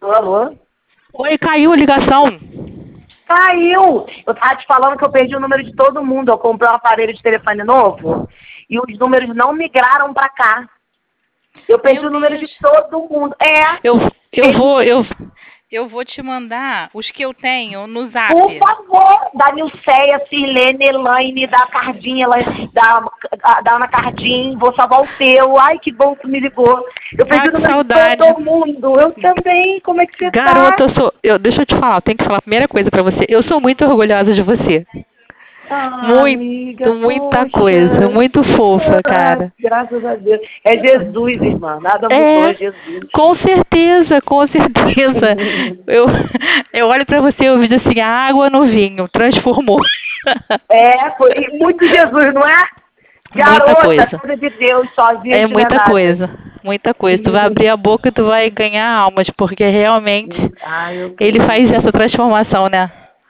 Alô? Oi, caiu a ligação. Caiu! Eu tava te falando que eu perdi o número de todo mundo. Eu comprei um aparelho de telefone novo e os números não migraram pra cá. Eu perdi Meu o número Deus. de todo mundo. Eu vou te mandar os que eu tenho no Zap. Por favor, da Nilceia, Sirlene, Elaine, da Cardinha, da Ana Cardim, vou salvar o teu. Ai, que bom que me ligou. Eu perdi o Que número saudade. de todo mundo. Eu também. Como é que você Garota, tá? deixa eu te falar, eu tenho que falar a primeira coisa pra você. Eu sou muito orgulhosa de você. Ah, amiga, Muita coisa, poxa. muito fofa, cara. Graças a Deus. É Jesus, irmã. Nada mudou, é Jesus. Com certeza, com certeza. Eu olho pra você e eu vejo assim, a água no vinho, transformou. Foi muito Jesus, não é? Muita coisa. Coisa de Deus, sozinha É não é muita nada. coisa, muita coisa. Tu vai abrir a boca e tu vai ganhar almas, porque realmente Eu ele creio. faz essa transformação, né?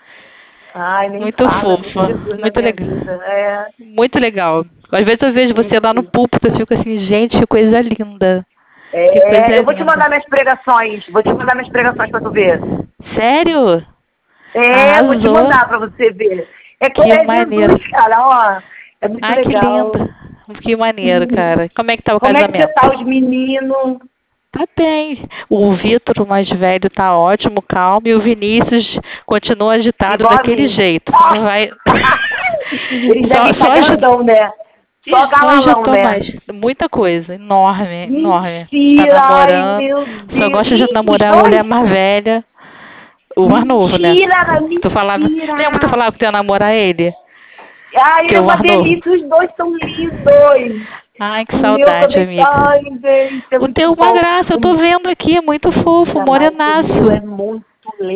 Ai, nem Muito fala, muito fofa, Jesus na muito minha legal. vida. Muito legal. Às vezes eu vejo você lá no púlpito e fico assim, gente, que coisa linda. Que coisa Eu vou te linda. mandar minhas pregações. Vou te mandar minhas pregações pra tu ver. Sério? Vou te Arrasou. mandar pra você ver. Que É maneiro. Jesus, cara, ó. É muito Ai, que legal. lindo. Que maneiro, cara. Como é que tá o Como é que você casamento? tá, os meninos? Tá bem. O Vitor, o mais velho, tá ótimo, calmo. E o Vinícius continua agitado daquele Igualzinho. jeito. Não vai... Eles devem estar grandão, né? Só Só galalão, agitou né? mais. Muita coisa. Enorme, enorme. Tá Mentira, ai namorando. meu Só Deus. gosta de Os namorar a mulher dois? mais velha. O mais novo, né? Mentira, Tu falava... Lembra que tu mentira. falava que tu ia namorar ele? Ai, Que ele é é o uma mais novo. delícia, os dois são lindos. Ai, que O meu saudade, também amiga. tá, ai, gente, é O muito teu é uma bom. graça, eu tô vendo aqui, é muito fofo, Mas o meu é morenaço. muito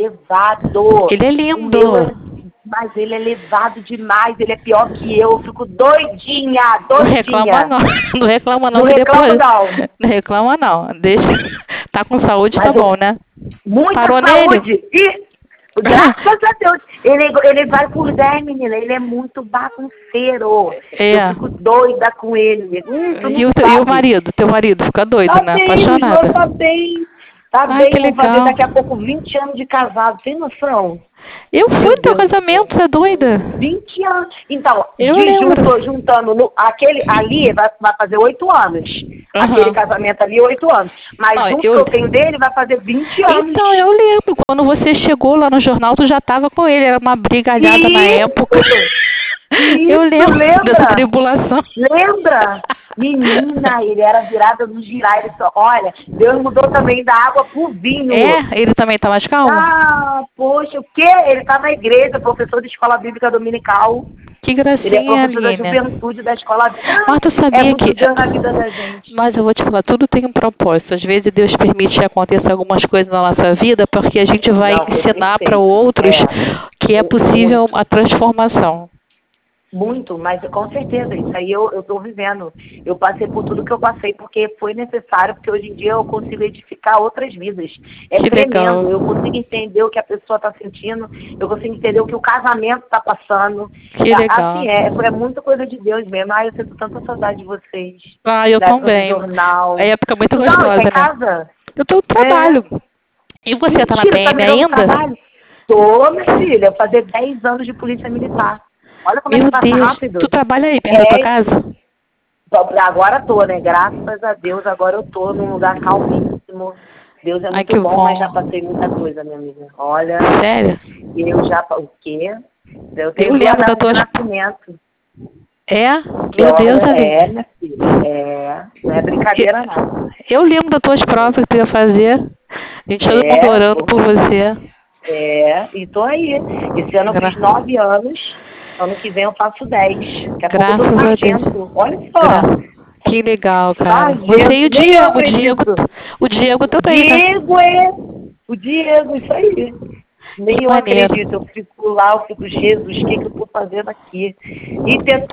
levado. Ele é O meu lindo. é. Mas ele é levado demais, ele é pior que eu fico doidinha, Não reclama doidinha. não, não reclama não, Não que reclamo, depois... não. Não reclama não, deixa... Tá com saúde, tá Mas bom, né? muita Parou nele? saúde. E, graças a Deus, ele vai por 10, menina. Ele é muito bagunceiro. Eu É. fico doida com ele. Tu não E o sabe. marido? Teu marido fica doido, Tá né? bem, os dois Apaixonada. tá bem. Tá Ai, bem, que vão fazer legal. daqui a pouco 20 anos de casado. Tem noção? Eu fui Meu no teu Deus do céu. casamento, você é doida? 20 anos. Então, Eu lembro. juntando aquele ali vai fazer 8 anos. Aquele Aham. casamento ali, 8 anos. Mas Não, junto que eu tenho dele, vai fazer 20 anos. Então, eu lembro. Quando você chegou lá no jornal, tu já tava com ele. Era uma brigalhada na época. Isso! Eu Isso, lembro dessa lembra? tribulação. Lembra? Menina, ele era virado no girar. Ele só, olha, Deus mudou também da água pro vinho. Ele também tá mais calmo? Ah, poxa, o quê? Ele tá na igreja, professor de escola bíblica dominical. Que Ele é gracinha, professor da Aline. juventude da escola bíblica. Mas tu É sabia muito que... Deus na vida da gente. Mas eu vou te falar, tudo tem um propósito. Às vezes Deus permite que aconteça algumas coisas na nossa vida porque a gente vai Não, foi ensinar para perfeito. outros que é possível a transformação. Muito, mas com certeza, isso aí eu tô vivendo. Eu passei por tudo que eu passei porque foi necessário, porque hoje em dia eu consigo edificar outras vidas. É Que tremendo, legal. eu consigo entender o que a pessoa está sentindo, eu consigo entender o que o casamento está passando. Que legal. Assim, é muita coisa de Deus mesmo. Ai, eu sinto tanta saudade de vocês. Ah, eu Da época do também. jornal. É época muito Tu gostosa, tá em né? casa? Eu tô no trabalho. E você tá na Mentira, tá PM me dando ainda? trabalho? Tô, minha filha, fazer 10 anos de polícia militar. Olha como é Meu que passa Deus. rápido. Tu trabalha aí perto da tua casa? Agora tô, né? Graças a Deus, agora eu tô num lugar calmíssimo. Deus é Ai, muito que bom, bom. mas já passei muita coisa, minha amiga. Olha, Sério? eu já... O quê? Eu Eu tenho lembro da data tua... de nascimento. É? Que Meu Deus, olha, Aline. minha filha, não é brincadeira, não. Eu lembro das tuas provas que tu ia fazer. A gente todo mundo orando por você. E tô aí. Esse ano eu fiz 9 anos, ano que vem eu faço 10. Daqui a pouco eu Graças tô a sargento. Deus. Olha só. Que legal, cara. Sargento, Você e o nem eu Diego. acredito. O Diego também, né? O Diego, isso aí. Nem Que eu maneiro. acredito, eu fico lá, eu fico, Jesus, o que eu tô fazendo aqui? E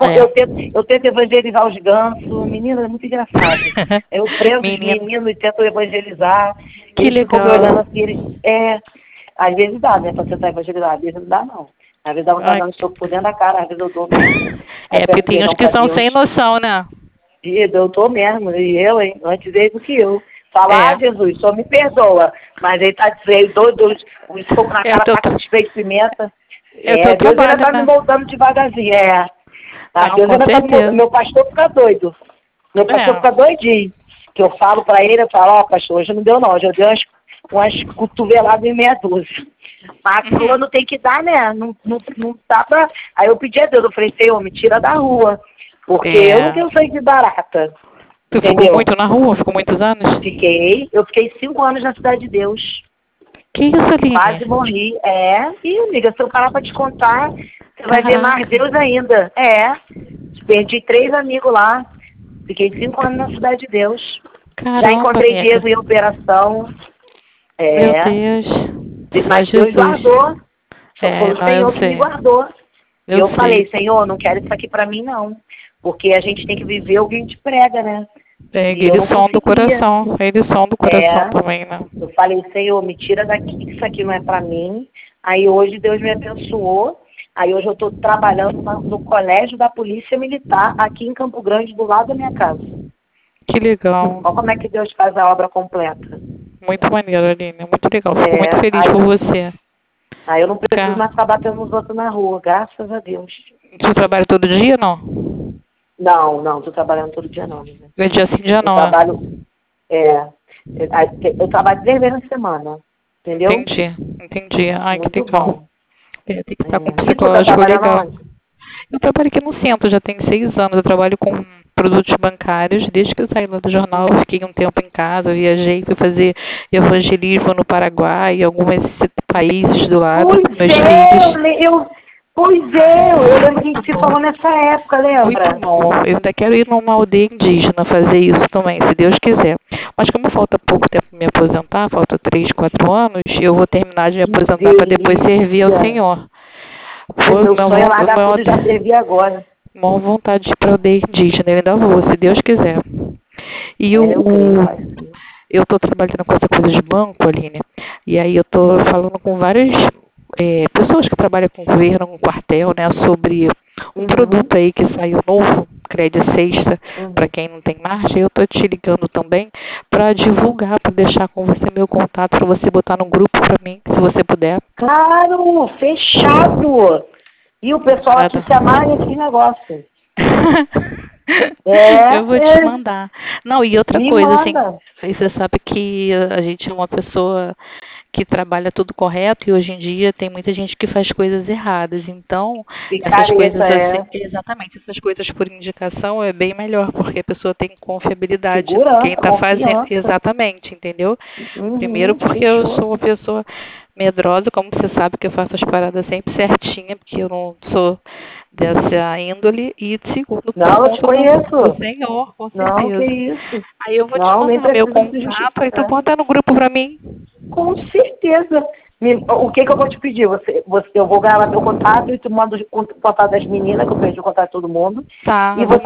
eu tento evangelizar os gansos, menina, é muito engraçado. Eu prendo os meninos e tento evangelizar. Que eles ficam me legal. olhando assim, às vezes dá, né, pra tentar evangelizar, às vezes não dá, não. Às vezes dá vontade de dar um soco por dentro da cara, às vezes eu dou mesmo. Porque tem uns que são sem noção, né? Eu tô mesmo, e eu, hein, antes dele do que eu. Fala, Jesus, só me perdoa. Mas ele tá dizendo, doido, o soco na cara, tá com despeito de pimenta. Deus ainda tá me moldando devagarzinho, Deus ainda tá me moldando. Meu pastor fica doido. Meu pastor fica doidinho. Que eu falo pra ele, eu falo, pastor, hoje não deu não, hoje eu dei umas cotoveladas em meia dúzia. Mas quando tem que dar, né? Não dá pra... Aí eu pedi a Deus, eu falei, Senhor, me tira da rua. Porque eu não tenho sangue de barata. Tu ficou muito na rua? Ficou muitos anos? Eu fiquei 5 anos na Cidade de Deus. Que isso, Aline? Quase morri. E, amiga, se eu parar pra te contar, você vai ver mais Deus ainda. Perdi 3 amigos lá. Fiquei 5 anos na Cidade de Deus. Caramba, já encontrei Diego em operação. Meu Deus. Mas Deus guardou. Foi o Senhor que me guardou. Eu falei, Senhor, não quero isso aqui pra mim, não. Porque a gente tem que viver o que a gente prega, né? Aquele som do coração. Aquele som do coração também, né? Eu falei, Senhor, me tira daqui, que isso aqui não é pra mim. Aí hoje Deus me abençoou. Aí hoje eu estou trabalhando no Colégio da Polícia Militar, aqui em Campo Grande, do lado da minha casa. Que legal. Olha como é que Deus faz a obra completa. Muito maneiro, Aline. Muito legal. Fico muito feliz por você. Aí eu não preciso mais ficar batendo nos outros na rua, graças a Deus. Tu trabalha todo dia, não? Não, tô trabalhando todo dia, não. É dia sim, dia não, eu trabalho 3 vezes na semana, entendeu? Entendi. Ai, muito que legal. Bom. Tem que estar com um psicológico legal. Eu trabalho aqui no centro, já tem 6 anos. Eu trabalho com produtos bancários. Desde que eu saí lá do jornal, eu fiquei um tempo em casa, viajei, fui fazer evangelismo no Paraguai, em alguns países do lado, com meus filhos. Eu lembro que a gente se falou nessa época, lembra? Muito bom. Eu ainda quero ir numa aldeia indígena fazer isso também, se Deus quiser. Mas como falta pouco tempo para me aposentar, falta 3, 4 anos, eu vou terminar de me aposentar para depois servir ao Senhor. Meu sonho é largar tudo e já servir agora. Uma vontade de ir para a aldeia indígena, eu ainda vou, se Deus quiser. E eu estou trabalhando com essa coisa de banco, Aline, e aí eu estou falando com várias pessoas que trabalham com o governo, com o quartel, né, sobre um produto aí que saiu novo, Crédito Sexta, para quem não tem margem. Eu estou te ligando também para divulgar, para deixar com você meu contato, para você botar no grupo para mim, se você puder. Claro, fechado! E o pessoal aqui se amarra nesse negócio. Eu vou te mandar. Não, e outra coisa, manda. Assim, você sabe que a gente é uma pessoa que trabalha tudo correto e hoje em dia tem muita gente que faz coisas erradas. Então, essas coisas exatamente, essas coisas por indicação é bem melhor, porque a pessoa tem confiabilidade. Quem está fazendo, exatamente, entendeu? Primeiro porque eu sou uma pessoa medrosa, como você sabe que eu faço as paradas sempre certinha, porque eu não sou dessa índole. E segundo, não, eu te conheço. O Senhor, com certeza. Não, que isso. Aí eu vou te mandar meu contato, aí tu bota no grupo pra mim. Com certeza. O que eu vou te pedir? Eu vou gravar teu contato e tu manda o contato das meninas, que eu perdi o contato de todo mundo. Tá, e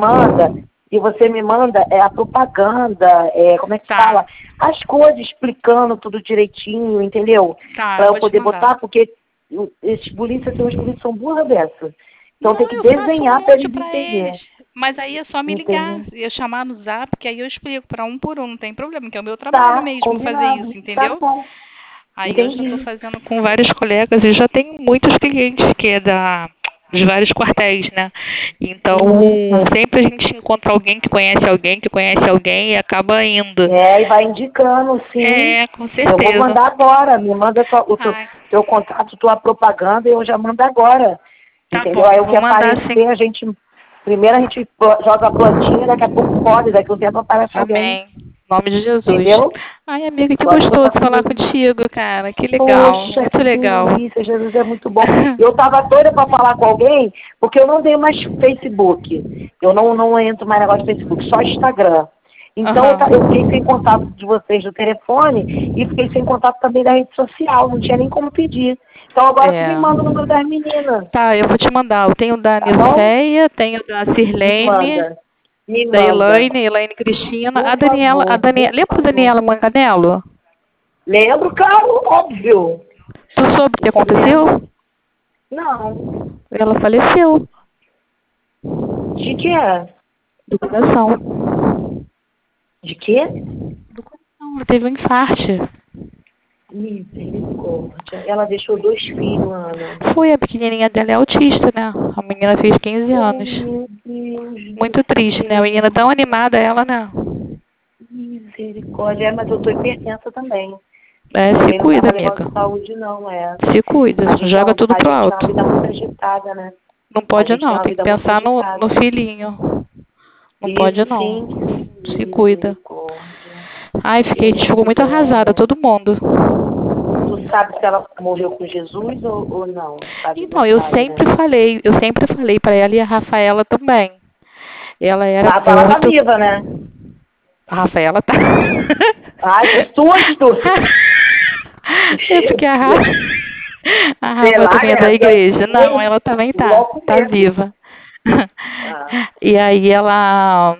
você me manda a propaganda, como é que fala? As coisas, explicando tudo direitinho, entendeu? Tá, pra eu poder botar, porque esses polícias são burra dessa. Então tem que desenhar para eles entenderem. Mas aí é só me ligar, eu chamar no zap, que aí eu explico para um por um, não tem problema, que é o meu trabalho mesmo fazer isso, entendeu? Tá bom. Aí eu já estou fazendo com vários colegas e já tenho muitos clientes que é dos vários quartéis, né? Então, sempre a gente encontra alguém que conhece alguém e acaba indo. E vai indicando, sim. Com certeza. Eu vou mandar agora, me manda o teu contato, tua propaganda, e eu já mando agora. Entendeu? Aí o que aparecer, primeiro a gente joga a plantinha, daqui a pouco pode, daqui a um tempo aparece alguém. Em nome de Jesus. Entendeu? Ai, amiga, que gostoso falar contigo, cara. Que legal. Poxa, muito legal. Delícia, Jesus é muito bom. Eu tava doida para falar com alguém, porque eu não tenho mais Facebook. Eu não entro mais negócio de Facebook, só Instagram. Então eu fiquei sem contato de vocês do telefone e fiquei sem contato também da rede social, não tinha nem como pedir. Então agora você me manda o número das meninas. Tá, eu vou te mandar. Eu tenho da Niceia, tenho da Sirlene, da Elaine Cristina, a Daniela, lembra a Daniela Manganello? Lembro, claro, óbvio. Tu soube o que aconteceu? Não. Ela faleceu. De quê? Do coração. De quê? ela teve um infarto. Misericórdia. Ela deixou 2 filhos, Ana. Foi, a pequenininha dela é autista, né? A menina fez 15 anos. Meu Deus. Muito triste, né? A menina tão animada, ela, né? Misericórdia. Mas eu tô hipertensa também. Se cuida, amiga. De saúde, não, Se cuida, joga tudo pro alto. A gente tem uma vida muito agitada, né? Não pode não, tem que pensar no filhinho. Não pode não. Sim. Se cuida. Ai, ficou muito arrasada, todo mundo. Tu sabe se ela morreu com Jesus ou não? Então, eu sempre falei para ela e a Rafaela também. Ela era a Rafaela tá viva, né? A Rafaela tá. Ai, que susto! É porque a Rafa também é da igreja. Não, ela também tá viva. E aí ela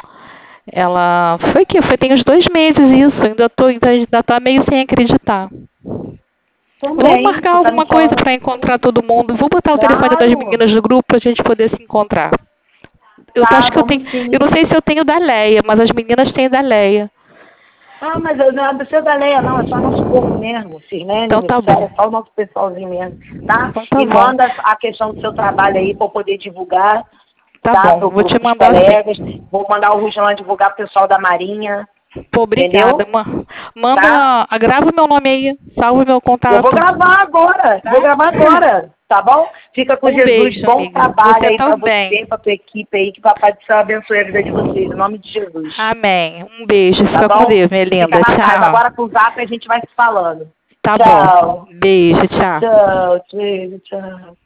foi tem uns 2 meses isso, ainda tá meio sem acreditar. Vamos marcar alguma coisa para encontrar todo mundo. Vou botar o telefone das meninas do grupo pra gente poder se encontrar. Eu acho que eu tenho, eu não sei se eu tenho da Leia, mas as meninas têm da Leia. Mas não precisa da Leia, não, é só nosso povo mesmo, Sirlene, então tá bom. É só o nosso pessoalzinho mesmo, tá? Então tá e bom. Manda a questão do seu trabalho aí para eu poder divulgar. Tá bom, vou te mandar colegas. Vou mandar o Ruslan divulgar pro pessoal da Marinha. Pô, obrigada. Manda, grava meu nome aí, salve meu contato. Eu vou gravar agora, tá bom? Fica com Jesus, beijo, bom amiga. trabalho você aí pra bem. você, pra tua equipe aí, que o Papai do Céu abençoe a vida de vocês, em nome de Jesus. Amém. Um beijo, fica com Deus, minha linda. Tchau. Agora com o Zap a gente vai se falando. Tá tchau. Bom. Beijo, tchau. Tchau.